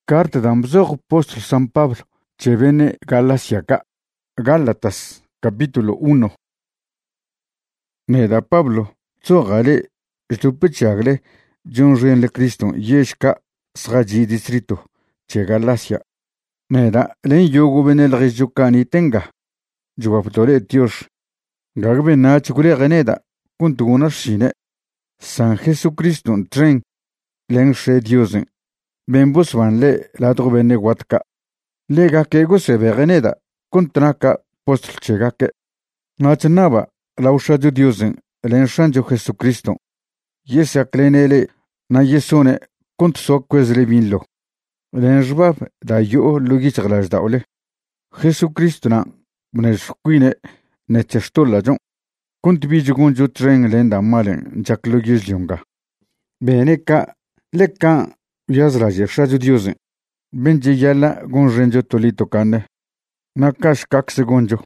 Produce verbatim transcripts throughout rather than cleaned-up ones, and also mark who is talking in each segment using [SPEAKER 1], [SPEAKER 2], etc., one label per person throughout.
[SPEAKER 1] Carta de apóstol San Pablo, Chevene Galasiaca, Gálatas, capítulo uno. Neda Pablo, Zogale, Estupechagle, John Renle Cristo, Yeshka, Sraji distrito, Che Galacia. Neda, Len Yogo Benel Rejucani tenga, Juaptore Dios. Gagbe Nachule Reneda, Kuntuna Shine, San Jesucristo, Tren, Len She Diosen. Bembus van le la drobene watka. Lega kego se vereneda, contraka postl chegake. Nachnaba, la ushadu diosen, l'enshanjo Jesucristo. Yesa clenele, na yesone, kont so kwezle vinlo. L'enjbab da yo lugich glaj daole. Jesucristo na, mnesquine, ne chestola jon. Kont bijugun jo tren lenda malen, jak lugis junga. Bene ka, leka, Yazraje shaju diosen. Benje yala gonjenjo tolito kane. Nakash kak segonjo.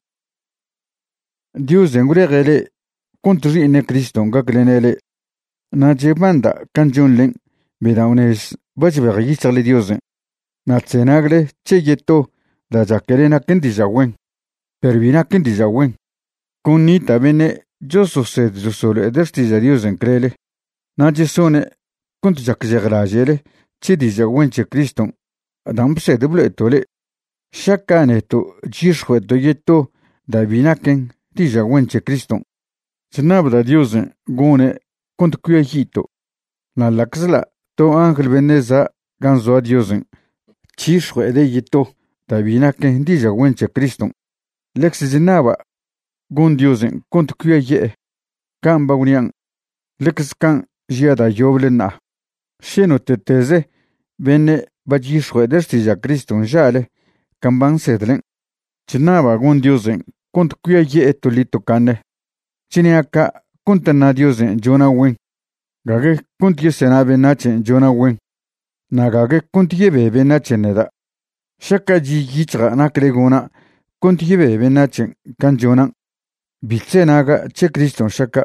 [SPEAKER 1] Diosen gregele kontri ne Cristo gaklenele. Na jebanda kanjon len bedaunes bajbe yichale diosen. Na tsenagle cheyeto da jakerena kendi jawen. Pervina kendi jawen. Kunita bene joso sed josole edersti diosen krele. Na jesone kont jakjegrajele. Chidi Jawenche Cristo, Adam se double tole. Chacaneto, Jishwe doyeto, Davinaken, Di Jawenche Cristo. Senabda Diosen, Gone, Contcuejito. La Laxla, To Angel Veneza, Ganzo Diosen. Chishwe de Yito, Davinaken, Di Jawenche Cristo. Lex Zenaba, Gun Diosen, Contcueje. Kamba Unian. Lex Kan, Giada Joblena. Sheno teteze, bene bajishwe destija Cristo jale, kamban sedlen. Chinaba gun diosen, kont kuya ye etolito kane. Chiniaka, kuntana diosen, jona wen. Gage kunt yesena benachen, jona wen. Nagage kunt yebe benachen eda. Shaka ji yichra nakregona, kunt yebe benachen, kan jonan. Bilse naga che Cristo shaka.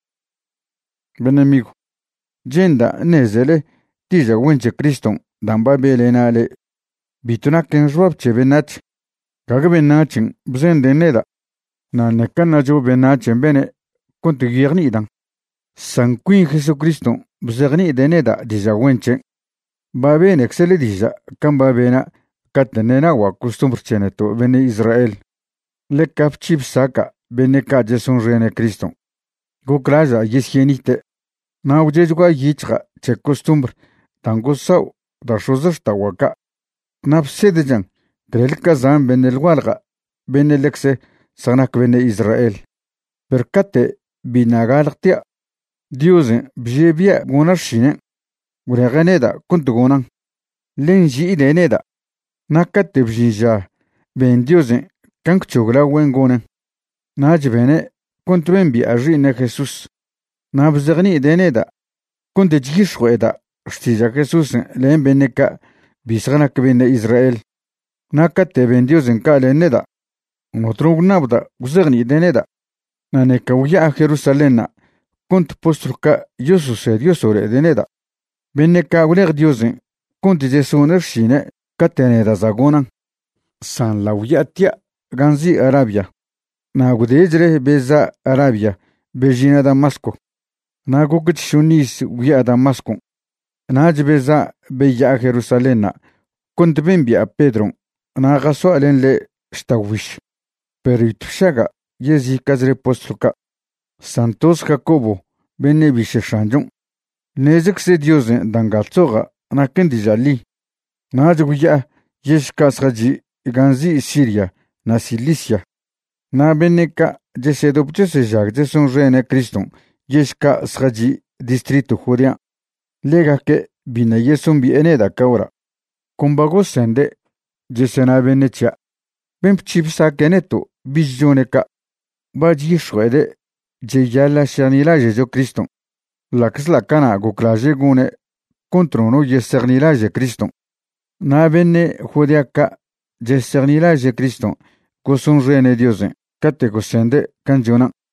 [SPEAKER 1] Benemigo. Jenda nezele, tija wenche Cristo, damba belenale. Bituna ken jwab che benach. Gaga benachin, bzen de neda. Na nekana jo benachin bene, konti girni dan. San Queen Jesucristo, bzerni de neda, dija wenche. Baben excele dija, kan babena, katenena wa costumbre cheneto, bene Israel. Le kap chip saka, bene ka jeson rene Cristo. Gokraja yeshienite. Na ujejwa yichra che costumbre tango sau da shozashta waka. Napsedejan grelka zan benel walga benelexe sanak bene Israel. Perkate binagaltia diosen bjebia gonashine ureganeda kuntugonan lenji ideneda nakate bjija ben diosen kankchogla wengonen najbene kontwenbi ajine Jesus. Nabzagni deneda. Kunde jishweda. Shtija Jesus len beneka. Bisgana kbene Israel. Nakate ben Dios en kale neda. Otro nabda. Uzagni deneda. Naneka uya Jerusalena. Kunt postruka Yosus Diosore deneda. Beneka uleg Diosen. Kunde jesuner shine. Kateneda zagonan. San la uyatia. Ganzi Arabia. Nagudejre beza Arabia. Bejina Damasco. Nagukit shunis wia Damasco. Najbeza beya Jerusalena. Kuntbimbi a Pedro. Nagaso alenle stawish. Peritushaga yezi kazre postluka. Santos Jacobo benevishe shanjon. Nezik se diosen dangatsoga nakendijali. Najguya yeshkasraji ganzi Siria na Cilicia. Na beneka jesedopche se jag jeson rene Cristo. Yeshka sraji distrito Juria. Lega que bina yeson bi eneda kaura. Kumbago sende jesena venecha. Bem chipsa keneto bijoneka. Baji shwede jeyala shanila jejo Cristo. Lax la cana gokraje gune controno yesernila je Cristo. Na bene Judiaka yesernila je Cristo. Goson rene diosen. Kate gosende kanjona.